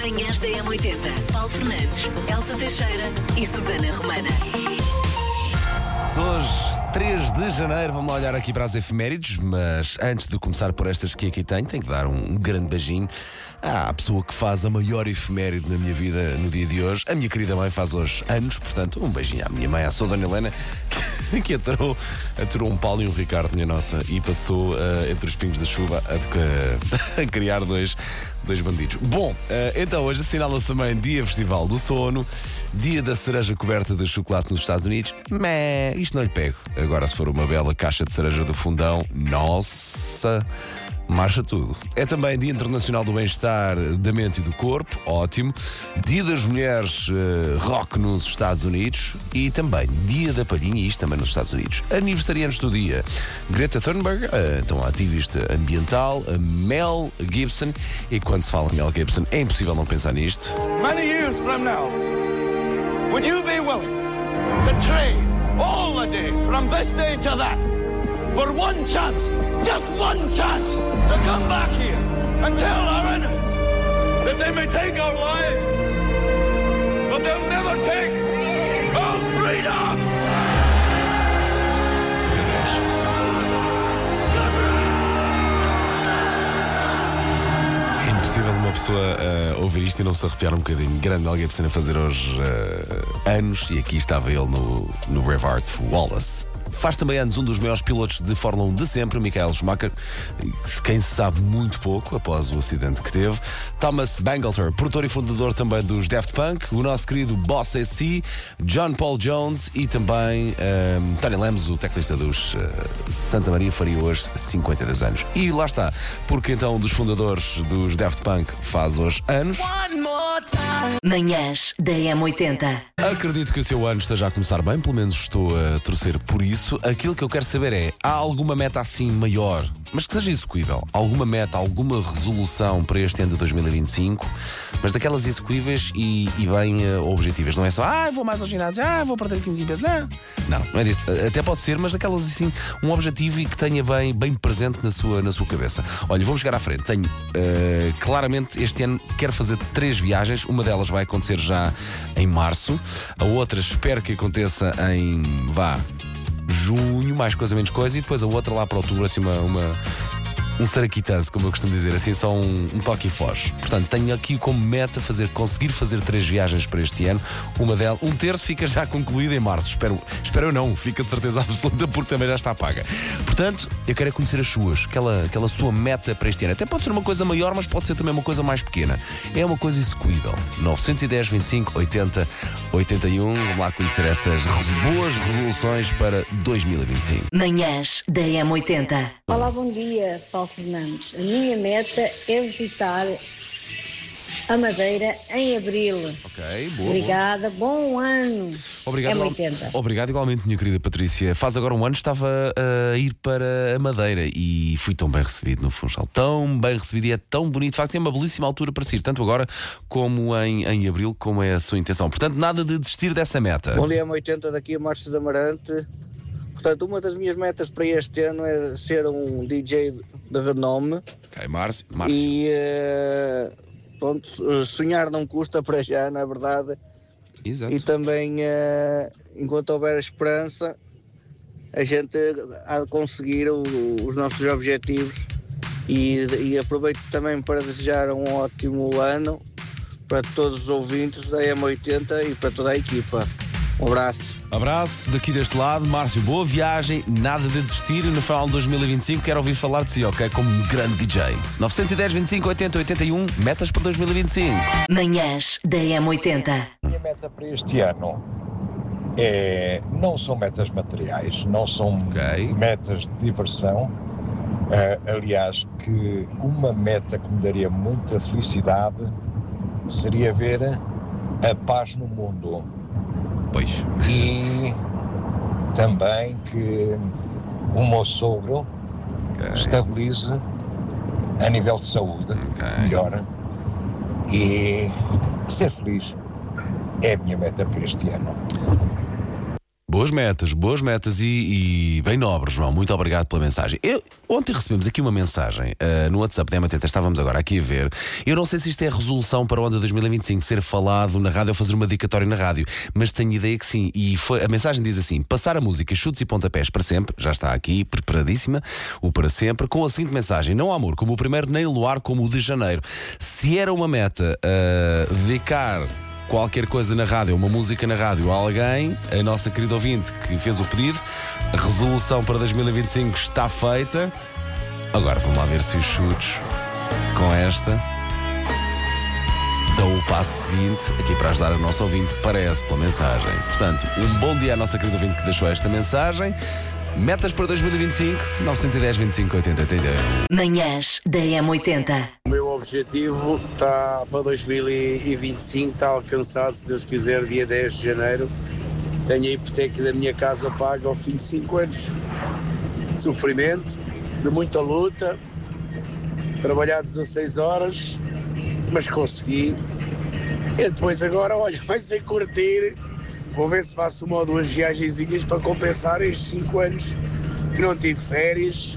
Manhãs da M80. Paulo Fernandes, Elsa Teixeira e Susana Romana. Hoje, 3 de janeiro, vamos lá olhar aqui para as efemérides, mas antes de começar por estas que aqui tenho que dar um grande beijinho à pessoa que faz a maior efeméride na minha vida no dia de hoje. A minha querida mãe faz hoje anos, portanto, um beijinho à minha mãe, à sua Dona Helena, que aturou um Paulo e um Ricardo, minha nossa, e passou entre os pingos da chuva a criar dois bandidos. Bom, então hoje assinala-se também Dia Festival do Sono, Dia da Cereja Coberta de Chocolate nos Estados Unidos. Isto não lhe pego. Agora, se for uma bela caixa de cereja do fundão, nossa, marcha tudo. É também Dia Internacional do Bem-Estar da Mente e do Corpo, ótimo. Dia das Mulheres Rock nos Estados Unidos e também Dia da Palhinha, isto também nos Estados Unidos. Aniversariantes do dia: Greta Thunberg, então a ativista ambiental, a Mel Gibson, e quando se fala em Mel Gibson é impossível não pensar nisto. Many years from now, would you be willing to trade all the days from this day to that for one chance, just one chance, to come back here and tell our enemies that they may take our lives, but they'll never take our freedom! Meu Deus. É impossível uma pessoa ouvir isto e não se arrepiar um bocadinho. Grande Mel Gibson a fazer hoje anos, e aqui estava ele no Braveheart Wallace. Faz também anos um dos maiores pilotos de Fórmula 1 de sempre, Michael Schumacher, de quem se sabe muito pouco após o acidente que teve. Thomas Bangalter, produtor e fundador também dos Daft Punk, o nosso querido Boss AC, John Paul Jones e também Tony Lemos, o teclista dos Santa Maria, faria hoje 52 anos. E lá está, porque então um dos fundadores dos Daft Punk faz hoje anos. Manhãs da M80. Acredito que o seu ano esteja a começar bem, pelo menos estou a torcer por isso. Aquilo que eu quero saber é: há alguma meta assim maior, mas que seja execuível? Alguma meta, alguma resolução para este ano de 2025, mas daquelas execuíveis e bem objetivas? Não é só, vou mais ao ginásio, vou perder aqui um pouquinho de peso. Não é disso. Até pode ser, mas daquelas assim, um objetivo e que tenha bem presente na sua cabeça. Olha, vamos chegar à frente. Tenho, claramente, este ano quero fazer 3 viagens. Uma delas vai acontecer já em março. A outra espero que aconteça em, junho, mais coisa, menos coisa. E depois a outra lá para outubro, assim, um saraquitance, como eu costumo dizer, assim, só um toque e foge. Portanto, tenho aqui como meta conseguir fazer 3 viagens para este ano. Uma delas, 1/3 fica já concluída em março. Espero eu não, fica de certeza absoluta, porque também já está paga. Portanto, eu quero conhecer as suas, aquela sua meta para este ano. Até pode ser uma coisa maior, mas pode ser também uma coisa mais pequena. É uma coisa execuível. 910 25 80 81. Vamos lá conhecer essas boas resoluções para 2025. Manhãs da M80. Olá, bom dia, Paulo Fernandes. A minha meta é visitar a Madeira em abril. Ok, boa. Obrigada, bom ano. Obrigado, M80. Obrigado igualmente, minha querida Patrícia. Faz agora um ano, estava a ir para a Madeira e fui tão bem recebido no Funchal. Tão bem recebido e é tão bonito. De facto, é uma belíssima altura para se ir, tanto agora como em abril, como é a sua intenção. Portanto, nada de desistir dessa meta. Bom dia, M80, daqui a Márcio de Amarante. Portanto, uma das minhas metas para este ano é ser um DJ de renome. Ok, Márcio. E pronto, sonhar não custa para já, na verdade. Exato. E também, enquanto houver esperança, a gente há de conseguir os nossos objetivos. E aproveito também para desejar um ótimo ano para todos os ouvintes da M80 e para toda a equipa. Um abraço daqui deste lado. Márcio, boa viagem, nada de desistir. No final de 2025 quero ouvir falar de si, ok? Como um grande DJ. 910 25 80 81, metas para 2025. Manhãs da M80. A minha meta para este ano não são metas materiais, não são metas de diversão. Aliás, que uma meta que me daria muita felicidade seria ver a paz no mundo. Pois. E também que o meu sogro estabilize a nível de saúde melhor, e ser feliz é a minha meta para este ano. Boas metas e bem nobres, João. Muito obrigado pela mensagem. Ontem recebemos aqui uma mensagem no WhatsApp da M80, estávamos agora aqui a ver. Eu não sei se isto é a resolução para o ano de 2025, ser falado na rádio ou fazer uma dedicatória na rádio, mas tenho ideia que sim. E a mensagem diz assim: passar a música Chutes e Pontapés para sempre, já está aqui, preparadíssima, o para sempre, com a seguinte mensagem: não há amor como o primeiro, nem luar como o de janeiro. Se era uma meta dedicar qualquer coisa na rádio, uma música na rádio a alguém, a nossa querida ouvinte que fez o pedido, a resolução para 2025 está feita. Agora vamos lá ver se os Chutes com esta dão o passo seguinte aqui para ajudar a nossa ouvinte, parece, pela mensagem. Portanto, um bom dia à nossa querida ouvinte que deixou esta mensagem. Metas para 2025, 910 25 80 81. Manhãs da M80. O meu objetivo está para 2025, está alcançado, se Deus quiser, dia 10 de janeiro. Tenho a hipoteca da minha casa paga ao fim de 5 anos. De sofrimento, de muita luta, trabalhar 16 horas, mas consegui. E depois agora, olha, vai ser curtir. Vou ver se faço uma ou duas viagenzinhas para compensar estes 5 anos que não tive férias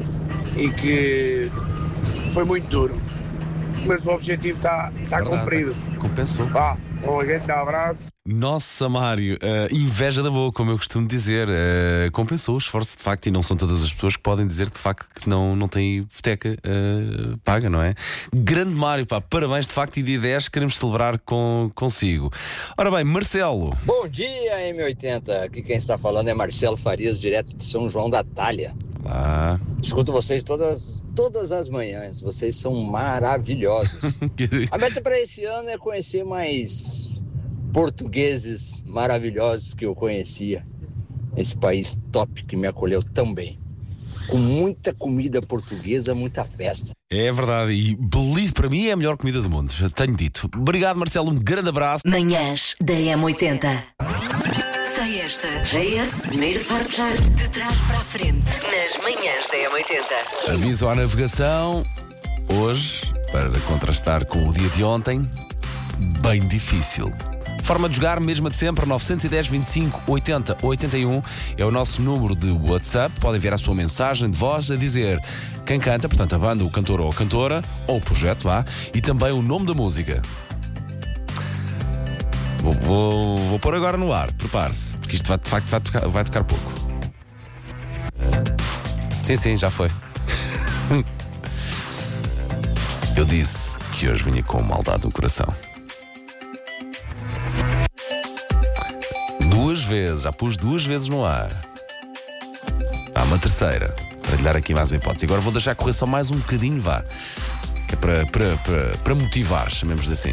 e que foi muito duro. Mas o objetivo está cumprido. Compensou. Um grande abraço. Nossa, Mário, inveja da boa, como eu costumo dizer. Compensou o esforço, de facto, e não são todas as pessoas que podem dizer que, de facto, que não têm hipoteca paga, não é? Grande Mário, pá, parabéns, de facto, e dia 10 queremos celebrar consigo. Ora bem, Marcelo. Bom dia, M80. Aqui quem está falando é Marcelo Farias, direto de São João da Talha. Olá. Escuto vocês todas as manhãs. Vocês são maravilhosos. A meta para esse ano é conhecer mais portugueses maravilhosos que eu conhecia. Esse país top que me acolheu tão bem. Com muita comida portuguesa, muita festa. É verdade, e Belize para mim é a melhor comida do mundo, já tenho dito. Obrigado, Marcelo, um grande abraço. Manhãs da M80. Sei esta. JS, primeiro portar de trás para a frente. Nas manhãs da M80. Aviso à navegação. Hoje, para contrastar com o dia de ontem, bem difícil. Forma de jogar, mesma de sempre, 910 25 80 81 é o nosso número de WhatsApp. Podem enviar a sua mensagem de voz a dizer quem canta, portanto a banda, o cantor ou a cantora, ou o projeto, vá, e também o nome da música. Vou pôr agora no ar, prepare-se, porque isto de facto vai tocar pouco. Sim, já foi. Eu disse que hoje vinha com maldade no coração. 2 vezes, já pus 2 vezes no ar. Há uma terceira, para lhe dar aqui mais uma hipótese. Agora vou deixar correr só mais um bocadinho, vá. É para motivar, chamemos-lhe assim.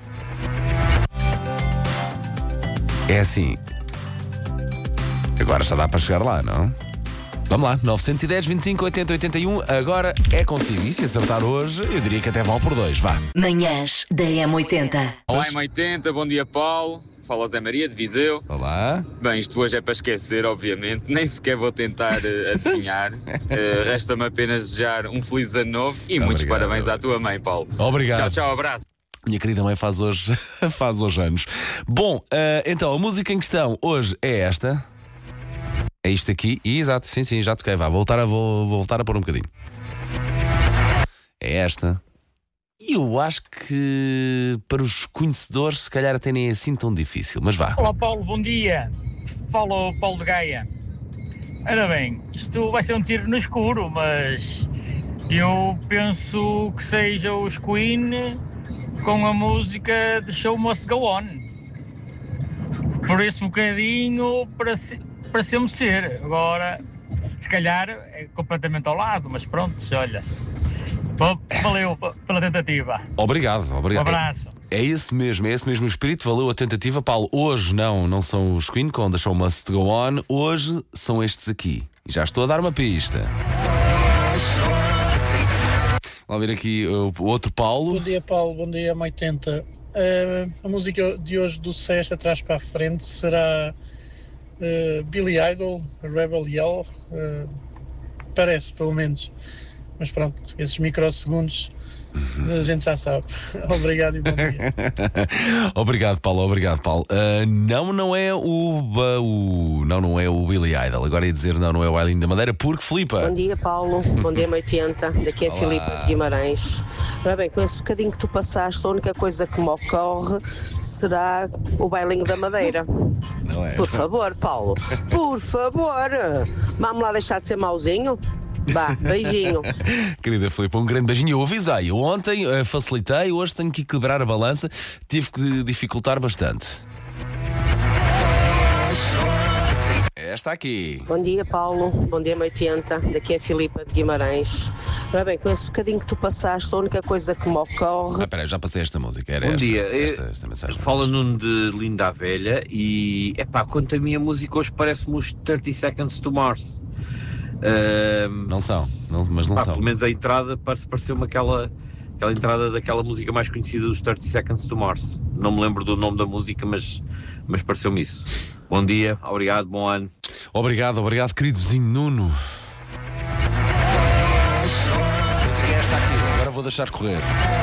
É assim. Agora já dá para chegar lá, não? Vamos lá, 910 25 80 81. Agora é consigo. E se acertar hoje, eu diria que até vale por 2, vá. Manhãs da M80. Olá, M80, bom dia, Paulo. Fala o Zé Maria de Viseu. Olá. Bem, isto hoje é para esquecer, obviamente. Nem sequer vou tentar adivinhar. Resta-me apenas desejar um feliz ano novo e muitos parabéns à tua mãe, Paulo. Obrigado. Tchau, abraço. Minha querida mãe faz hoje anos. Bom, então a música em questão hoje é esta. É isto aqui. E, exato, sim, já toquei. Vou voltar a pôr um bocadinho. É esta. E eu acho que para os conhecedores se calhar até nem é assim tão difícil, mas vá. Olá Paulo, bom dia. Fala o Paulo de Gaia. Ora bem, isto vai ser um tiro no escuro, mas eu penso que seja os Queen com a música The Show Must Go On. Por esse bocadinho pareceu-me ser. Agora, se calhar é completamente ao lado, mas pronto, olha. Valeu pela tentativa. Obrigado. Um abraço. É esse mesmo espírito, valeu a tentativa, Paulo. Hoje não são os Queen com The Show Must Go On, hoje são estes aqui. E já estou a dar uma pista. Vamos ver aqui o outro Paulo. Bom dia, Paulo, bom dia, M80. A música de hoje do Sexta atrás para a frente será Billy Idol, Rebel Yell, parece pelo menos. Mas pronto, esses microsegundos A gente já sabe. Obrigado e bom dia. Obrigado, Paulo. Obrigado, Paulo. Não é o Billy Idol. Agora ia dizer não é o Bailinho da Madeira, porque Filipa. Bom dia, Paulo. Bom dia, 80. Daqui é Olá. Filipa de Guimarães. Ora bem, com esse bocadinho que tu passaste, a única coisa que me ocorre será o Bailinho da Madeira. Não é? Por favor, Paulo. Por favor. Vamos lá deixar de ser mauzinho? Vá, beijinho. Querida Filipa, um grande beijinho. Eu avisei. Eu ontem facilitei, hoje tenho que equilibrar a balança. Tive que dificultar bastante. Esta aqui. Bom dia, Paulo. Bom dia, 80. Daqui é Filipa de Guimarães. Ora bem, com esse bocadinho que tu passaste, a única coisa que me ocorre... Espera, já passei esta música. Era Bom esta, dia. esta mensagem. Fala Nuno de Linda a Velha e, quanto a minha música hoje parece-me os 30 Seconds to Mars. Não são, mas não são. Pelo menos a entrada pareceu-me aquela entrada daquela música mais conhecida dos 30 Seconds to Mars. Não me lembro do nome da música, mas pareceu-me isso. Bom dia, obrigado, bom ano. Obrigado, querido vizinho Nuno. Esta aqui, agora vou deixar correr.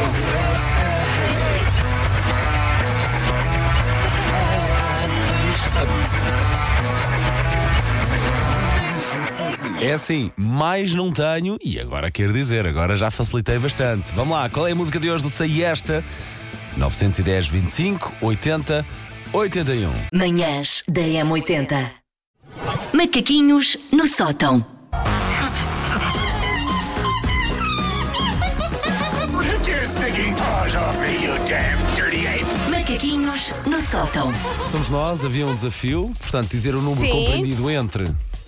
É assim, mais não tenho e agora quero dizer, agora já facilitei bastante. Vamos lá, qual é a música de hoje do Sei Esta? 910 25 80 81. Manhãs da M80. Macaquinhos no sótão. Macaquinhos no sótão. Somos nós, havia um desafio, portanto, dizer o número Sim. compreendido entre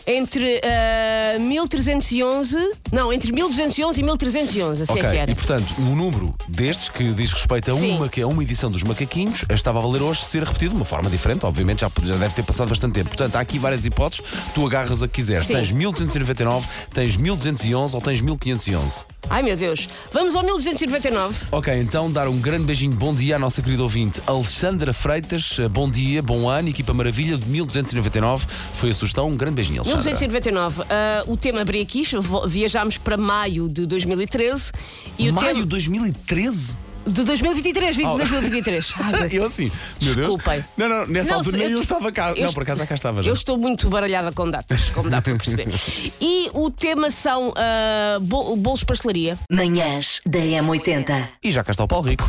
1311, não, entre 1211 e 1311, assim Ok, é que era. e portanto, o número destes que diz respeito a Sim. uma edição dos Macaquinhos estava a valer hoje ser repetido de uma forma diferente, obviamente já deve ter passado bastante tempo. Portanto, há aqui várias hipóteses, tu agarras a que quiseres. Sim. Tens 1299, tens 1211 ou tens 1511. Ai meu Deus, vamos ao 1299. Ok, então dar um grande beijinho, bom dia à nossa querida ouvinte Alexandra Freitas, bom dia, bom ano, equipa maravilha de 1299, foi a sugestão, um grande beijinho, Alexandra. 1299, o tema Breaquish, viajámos para maio de 2013 e o Maio tema... de 2013? De 2023, 20 de 2023. Ai, meu Deus. Eu assim, meu Deus. Desculpem. Não, nessa altura nem eu eu estava cá. Não, por acaso já cá estava já. Eu estou muito baralhada com datas, como dá para perceber. E o tema são bolos de pastelaria. Manhãs da M80. E já cá está o Paulo Rico.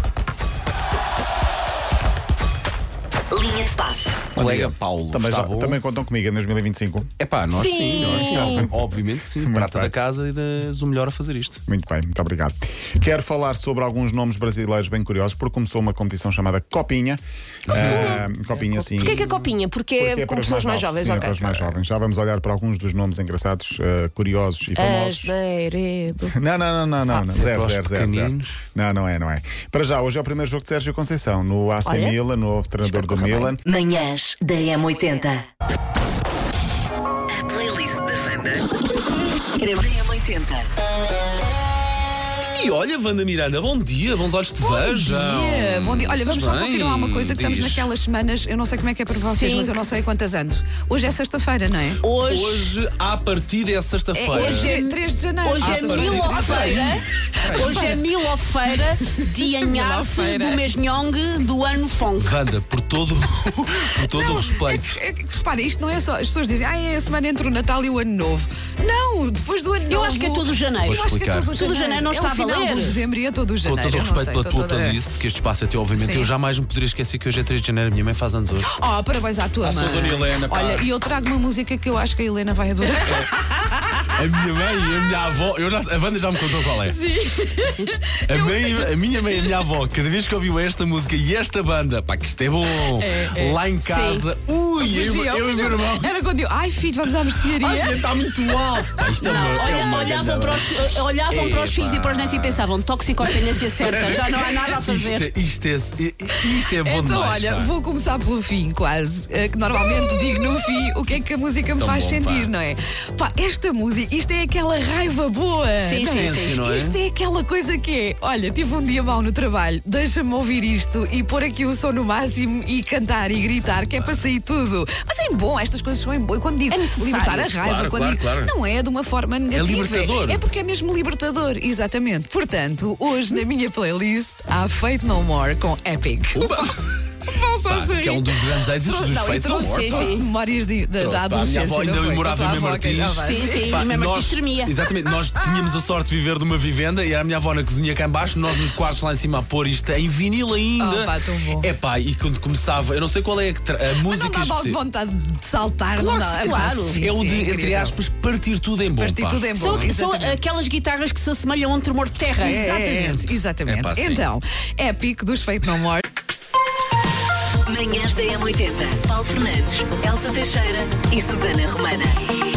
Linha de passe. Colega Paulo, também contam comigo em 2025? Epá, nós sim. Sim. Obviamente que sim. Muito Prata bem. da casa e das o melhor a fazer isto. Muito bem, muito obrigado. Quero falar sobre alguns nomes brasileiros bem curiosos, porque começou uma competição chamada Copinha. Copinha, sim. Porquê que é copinha? Porque é com para os pessoas mais jovens, sim, é ok. para os mais jovens. Já vamos olhar para alguns dos nomes engraçados, curiosos e famosos. Asneiredo. Não. Zero. pequeninos. Não é. Para já, hoje é o primeiro jogo de Sérgio Conceição, no AC Olha. Milan, novo treinador do Milan. Manhãs da M80. A playlist da Wanda. Da M80. E olha, Wanda Miranda, bom dia, bons olhos de veja. Bom dia. Olha, vamos só Bem, confirmar uma coisa, que estamos diz. naquelas semanas, eu não sei como é que é para vocês, Sim. mas eu não sei quantas ando. Hoje é sexta-feira, não é? Hoje, à partida, é sexta-feira. Hoje é 3 de janeiro. Hoje é Milofeira. Hoje é Milofeira, dia Nharfe do mês Nhong do ano Fong. Wanda, por todo o respeito. Repara, isto não é só. As pessoas dizem, é a semana entre o Natal e o Ano Novo. Não, depois do Ano Novo. Eu acho que é todo janeiro. Vou explicar. Todo janeiro não está a valer. É o final de dezembro e é todo o Com janeiro. todo o eu não respeito sei, pela estou tua toda- playlist, que este espaço é teu, obviamente, Sim. eu jamais me poderia esquecer que hoje é 3 de janeiro, a minha mãe faz anos hoje. Oh, parabéns à tua À sua mãe. Dona Helena, pá. Olha, e eu trago uma música que eu acho que a Helena vai adorar. A minha mãe e a minha avó, a Wanda já me contou qual é. Sim. A minha mãe e a minha avó, cada vez que ouviu esta música e esta banda, pá, que isto é bom. É. Lá em casa, eu e o meu irmão. Era quando eu, ai filho, vamos à mercearia. Ai, filha, está muito alto. Pá, isto é uma Olhavam para os filhos e para os netos e pensavam, toxicodependência certa, já não há nada a fazer. Isto é bom Então, demais. olha, pá. vou começar pelo fim, quase. Que normalmente digo no fim o que é que a música me Tão faz bom, sentir, pá. não é? Pá, esta música, isto é aquela raiva boa. Sim, não sim, é? sim. Não é? Isto é aquela coisa que é, olha, tive um dia mau no trabalho, deixa-me ouvir isto e pôr aqui o som no máximo e cantar e gritar, que é para sair tudo. Mas é bom, estas coisas são bom. E quando digo libertar a raiva, Claro, quando digo, claro. não é de uma forma negativa. libertador. É porque é mesmo libertador, exatamente. Portanto, hoje na minha playlist há Faith No More com Epic. Que é um dos grandes êxitos dos Faith No More. Trouxe memórias da adolescência. A minha avó ainda memorável Martins. Sim, a minha Martins tremia. Exatamente, nós tínhamos a sorte de viver de uma vivenda e era a minha avó na cozinha cá em baixo, nós nos quartos lá em cima a pôr isto em vinil ainda. Tão bom. E quando começava, eu não sei qual é a música. Mas não dá vontade de saltar, claro, não dá. Claro. É o de, entre aspas, partir tudo em bom. Partir tudo em bom. São aquelas guitarras que se assemelham a um tremor de terra. Exatamente. Então, Epic dos Faith No More. Manhãs da M80. Paulo Fernandes, Elsa Teixeira e Susana Romana.